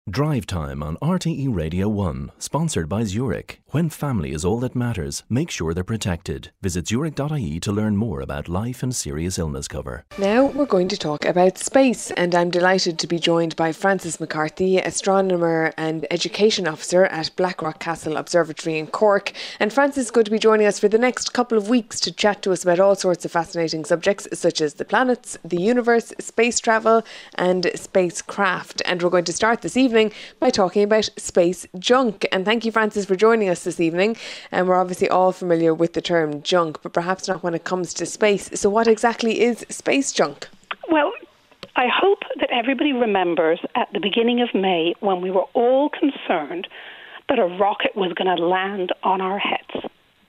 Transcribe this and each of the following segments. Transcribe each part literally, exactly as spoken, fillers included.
Drive Time on R T E Radio one, sponsored by Zurich. When family is all that matters, make sure they're protected. Visit zurich dot I E to learn more about life and serious illness cover. Now we're going to talk about space, and I'm delighted to be joined by Francis McCarthy, astronomer and education officer at Blackrock Castle Observatory in Cork. And Francis is going to be joining us for the next couple of weeks to chat to us about all sorts of fascinating subjects such as the planets, the universe, space travel and spacecraft. And we're going to start this evening by talking about space junk. And thank you, Francis, for joining us this evening. And we're obviously all familiar with the term junk, but perhaps not when it comes to space. So what exactly is space junk? Well, I hope that everybody remembers at the beginning of May when we were all concerned that a rocket was going to land on our heads.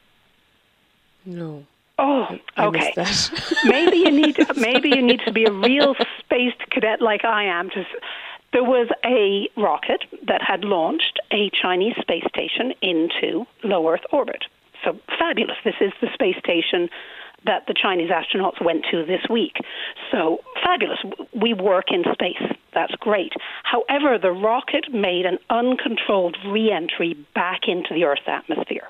No. Oh, I okay. missed that. maybe you need maybe you need to be a real space cadet like I am to. There was a rocket that had launched a Chinese space station into low Earth orbit. So fabulous. This is the space station that the Chinese astronauts went to this week. So fabulous. We work in space. That's great. However, the rocket made an uncontrolled re-entry back into the Earth's atmosphere.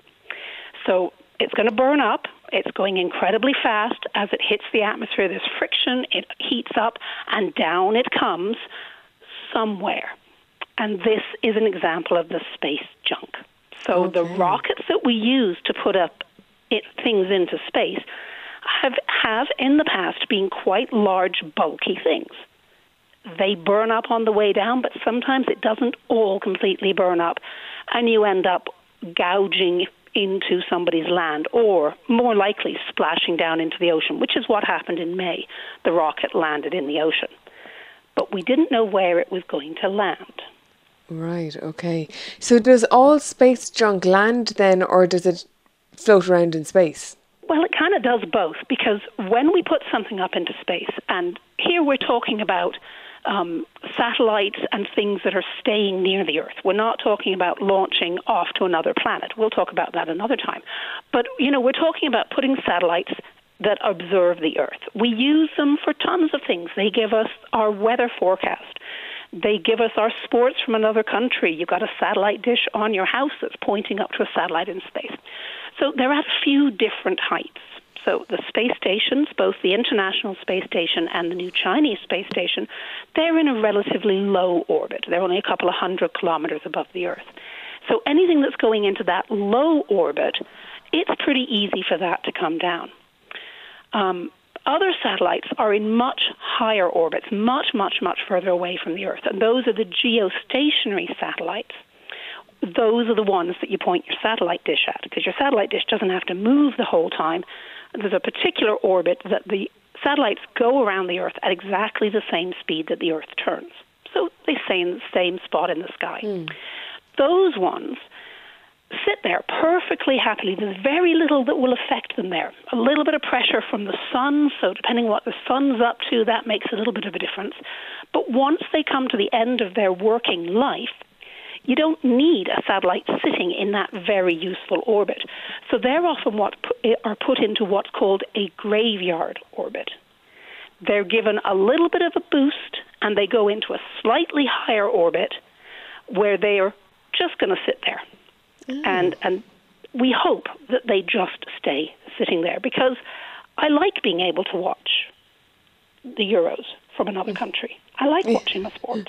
So it's going to burn up. It's going incredibly fast. As it hits the atmosphere, there's friction. It heats up, and down it comes somewhere. And this is an example of the space junk. So okay. The rockets that we use to put up it, things into space have, have in the past been quite large, bulky things. They burn up on the way down, but sometimes it doesn't all completely burn up, and you end up gouging into somebody's land, or more likely splashing down into the ocean, which is what happened in May. The rocket landed in the ocean. But we didn't know where it was going to land. Right, okay. So does all space junk land then, or does it float around in space? Well, it kind of does both, because when we put something up into space, and here we're talking about um, satellites and things that are staying near the Earth. We're not talking about launching off to another planet. We'll talk about that another time. But, you know, we're talking about putting satellites that observe the Earth. We use them for tons of things. They give us our weather forecast. They give us our sports from another country. You've got a satellite dish on your house that's pointing up to a satellite in space. So they're at a few different heights. So the space stations, both the International Space Station and the new Chinese space station, they're in a relatively low orbit. They're only a couple of hundred kilometers above the Earth. So anything that's going into that low orbit, it's pretty easy for that to come down. Um, other satellites are in much higher orbits, much, much, much further away from the Earth. And those are the geostationary satellites. Those are the ones that you point your satellite dish at, because your satellite dish doesn't have to move the whole time. There's a particular orbit that the satellites go around the Earth at exactly the same speed that the Earth turns. So they stay in the same spot in the sky. Mm. Those ones sit there perfectly happily. There's very little that will affect them there. A little bit of pressure from the sun, so depending what the sun's up to, that makes a little bit of a difference. But once they come to the end of their working life, you don't need a satellite sitting in that very useful orbit. So they're often what are put into what's called a graveyard orbit. They're given a little bit of a boost, and they go into a slightly higher orbit where they are just going to sit there. Mm. And and we hope that they just stay sitting there, because I like being able to watch the Euros from another country. I like watching the sports.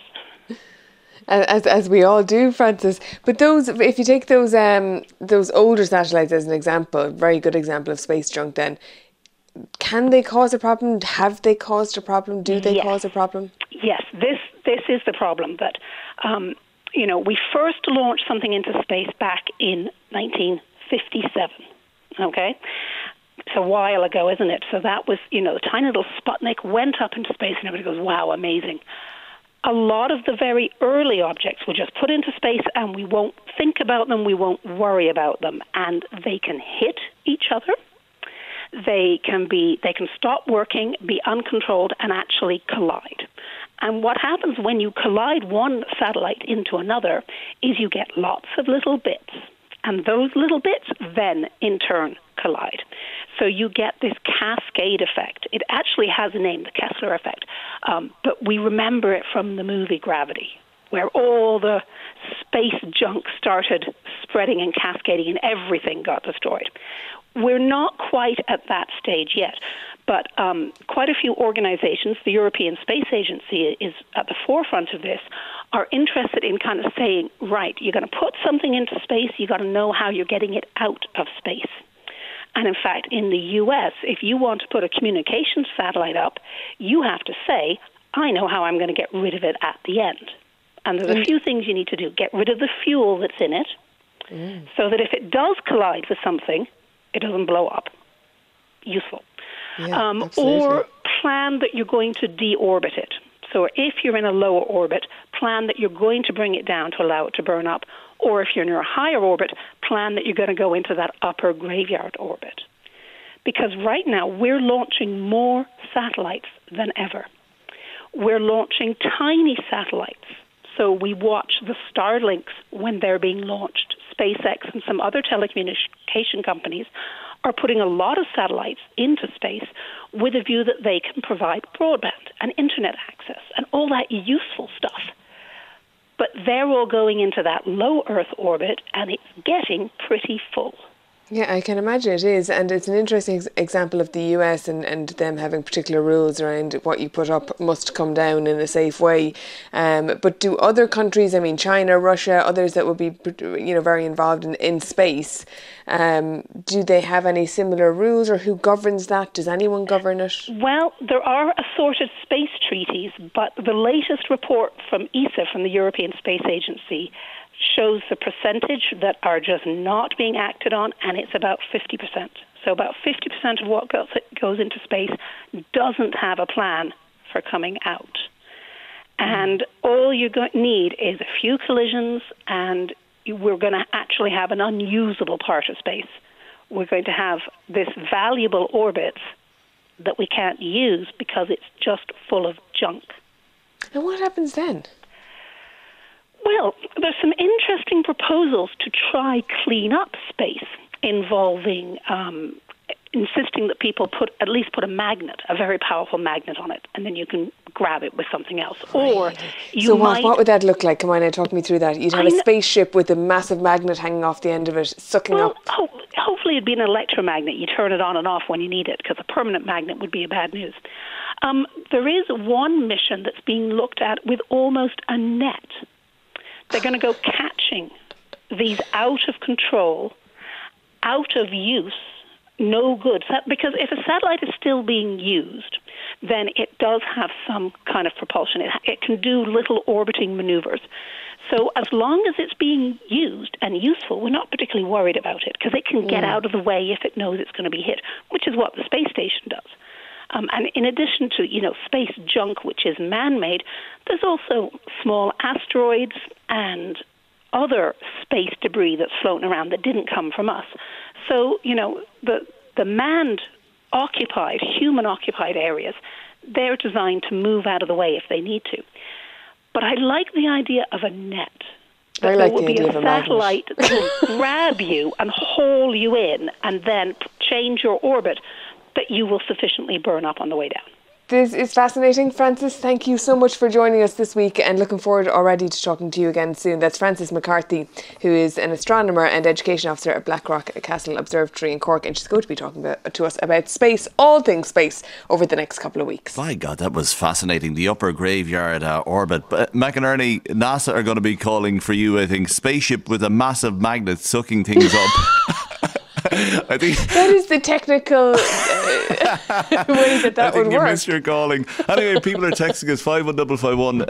As as we all do, Francis. But those, if you take those um those older satellites as an example, a very good example of space junk, then can they cause a problem? Have they caused a problem? Do they yes. cause a problem? Yes, this this is the problem. That um, you know, we first launched something into space back in nineteen fifty-seven. Okay. It's a while ago, isn't it? So that was, you know, the tiny little Sputnik went up into space, and everybody goes, wow, amazing. A lot of the very early objects were just put into space, and we won't think about them, we won't worry about them, and they can hit each other. They can be, they can stop working, be uncontrolled, and actually collide. And what happens when you collide one satellite into another is you get lots of little bits, and those little bits then, in turn, collide. So you get this cascade effect. It actually has a name, the Kessler effect, um, but we remember it from the movie Gravity, where all the space junk started spreading and cascading and everything got destroyed. We're not quite at that stage yet, but um, quite a few organizations, the European Space Agency is at the forefront of this, are interested in kind of saying, right, you're going to put something into space, you've got to know how you're getting it out of space. And in fact, in the U S, if you want to put a communications satellite up, you have to say, I know how I'm going to get rid of it at the end. And there's a few things you need to do. Get rid of the fuel that's in it, mm. so that if it does collide with something, it doesn't blow up. Useful. Yeah, um, or plan that you're going to deorbit it. So if you're in a lower orbit, plan that you're going to bring it down to allow it to burn up. Or if you're near a higher orbit, plan that you're going to go into that upper graveyard orbit. Because right now, we're launching more satellites than ever. We're launching tiny satellites. So we watch the Starlinks when they're being launched. SpaceX and some other telecommunication companies are putting a lot of satellites into space with a view that they can provide broadband and internet access and all that useful stuff. But they're all going into that low Earth orbit, and it's getting pretty full. Yeah, I can imagine it is. And it's an interesting ex- example of the U S and, and them having particular rules around what you put up must come down in a safe way. Um, but do other countries, I mean, China, Russia, others that would be, you know, very involved in, in space, um, do they have any similar rules, or who governs that? Does anyone govern it? Well, there are assorted space treaties, but the latest report from E S A, from the European Space Agency, shows the percentage that are just not being acted on, and it's about fifty percent. So about fifty percent of what goes, goes into space doesn't have a plan for coming out. And all you need is a few collisions, and we're going to actually have an unusable part of space. We're going to have this valuable orbit that we can't use because it's just full of junk. And what happens then? Well, there's some interesting proposals to try clean up space involving um, insisting that people put at least put a magnet, a very powerful magnet on it, and then you can grab it with something else. Right. Or you so might... what, what would that look like? Come on, now, talk me through that. You'd have I a spaceship with a massive magnet hanging off the end of it, sucking well, up... Ho- hopefully it'd be an electromagnet. You turn it on and off when you need it, because a permanent magnet would be a bad news. Um, there is one mission that's being looked at with almost a net. They're going to go catching these out of control, out of use, no good. Because if a satellite is still being used, then it does have some kind of propulsion. It, it can do little orbiting maneuvers. So as long as it's being used and useful, we're not particularly worried about it, because it can get mm. out of the way if it knows it's going to be hit, which is what the space station does. Um, and in addition to, you know, space junk, which is man-made, there's also small asteroids and other space debris that's floating around that didn't come from us. So, you know, the the manned-occupied, human-occupied areas, they're designed to move out of the way if they need to. But I like the idea of a net. That I like there will the be idea a of a satellite that will grab you and haul you in and then change your orbit that you will sufficiently burn up on the way down. This is fascinating. Frances, thank you so much for joining us this week, and looking forward already to talking to you again soon. That's Frances McCarthy, who is an astronomer and education officer at Blackrock Castle Observatory in Cork, and she's going to be talking about, to us about space, all things space, over the next couple of weeks. My God, that was fascinating. The upper graveyard uh, orbit. But McInerney, NASA are going to be calling for you, I think, spaceship with a massive magnet sucking things up. I think that is the technical uh, way that that I think would you work. missed your calling. Anyway, people are texting us five one five five one.